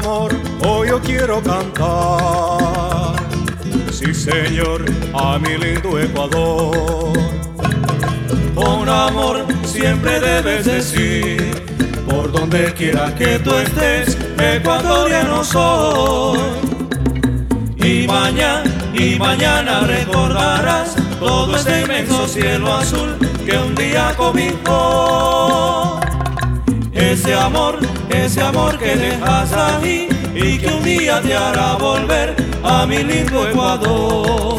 amor hoy yo quiero cantar, sí señor, a mi lindo Ecuador. Con amor siempre debes decir, por donde quiera que tú estés, ecuatoriano soy. Y mañana recordarás todo ese inmenso cielo azul que un día cobijó. Ese amor que dejas ahí y que un día te hará volver a mi lindo Ecuador.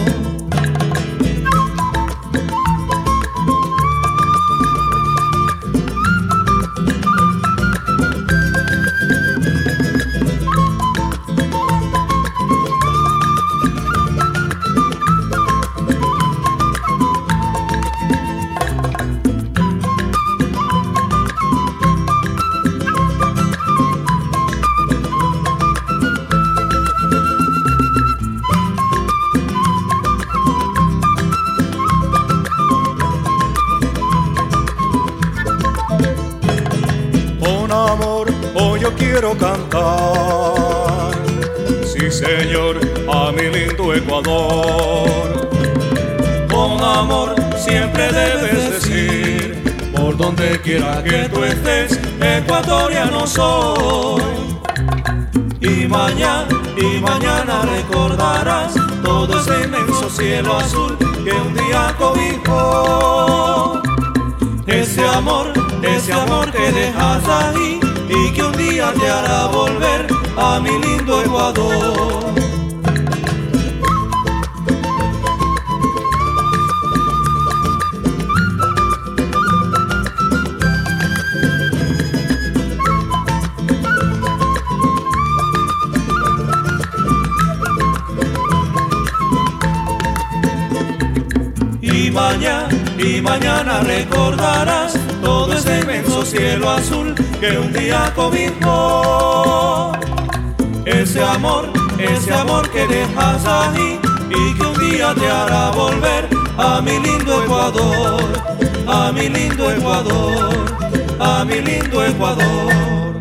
Amor, hoy yo quiero cantar, sí señor, a mi lindo Ecuador. Con amor siempre debes decir, por donde quiera que tú estés, ecuatoriano soy. Y mañana recordarás todo ese inmenso cielo azul que un día cobijó. Ese amor que dejas ahí y que un día te hará volver a mi lindo Ecuador. Y mañana recordarás todo ese inmenso cielo azul que un día cobijó. Ese amor que dejas ahí y que un día te hará volver a mi lindo Ecuador, a mi lindo Ecuador, a mi lindo Ecuador.